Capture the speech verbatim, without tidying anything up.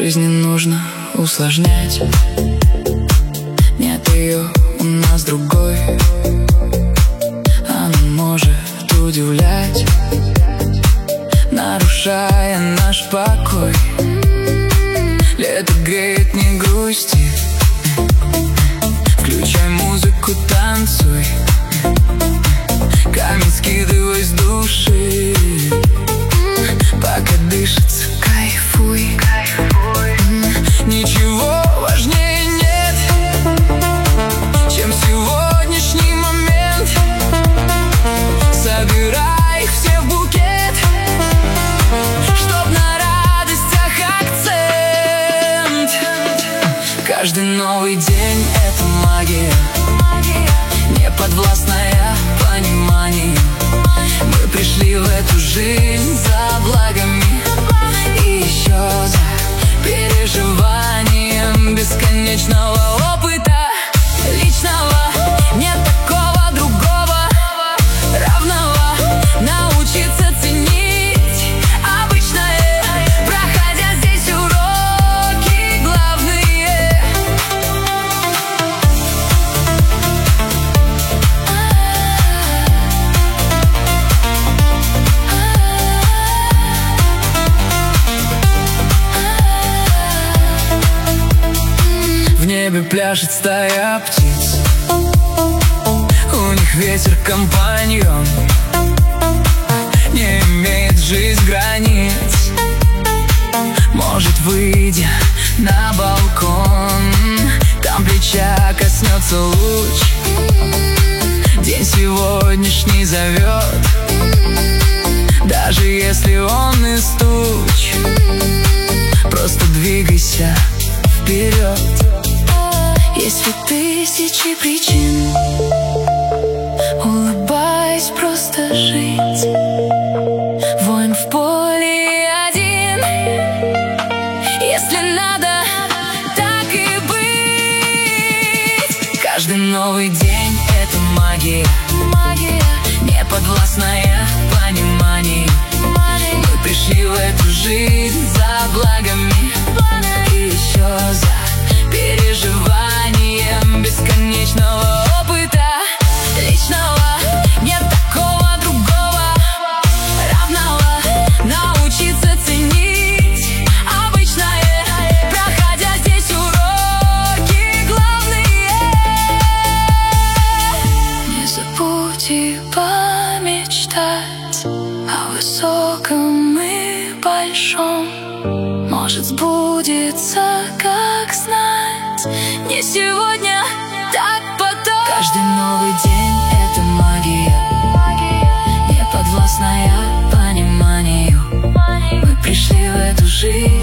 Жизнь не нужно усложнять. Нет ее у нас другой. Она может удивлять, нарушая наш покой. Лето греет, не грусти. Включай музыку, танцуй. Камень скидывай с души. Пока дышится, кайфуй. Ничего важнее нет, чем сегодняшний момент. Собирай их все в букет, чтоб на радостях акцент. Каждый новый день — это магия, не подвластная пониманию. Мы пришли в эту жизнь за благами и еще за переживанием бесконечного опыта личного. Нет такого другого равного. Научиться ценить обычное, проходя здесь уроки главные. В небе пляшет стая птиц, у них ветер компаньон. Не имеет жизнь границ. Может, выйдя на балкон, там плеча коснется луч. День сегодняшний зовет, даже если он из туч. Просто двигайся вперед. Есть ведь тысячи причин, улыбаясь, просто жить. Воин в поле один, если надо, так и быть. Каждый новый день — это магия, не подвластная пониманию. Мы пришли в эту жизнь за благами и еще за переживанием бесконечного опыта личного. Нет такого другого равного. Научиться ценить обычное, проходя здесь уроки главные. Не забудь и помечтать о высоком и большом. Может, сбудется, как знать, не сегодня, так потом. Каждый новый день — это магия, не подвластная пониманию. Мы пришли в эту жизнь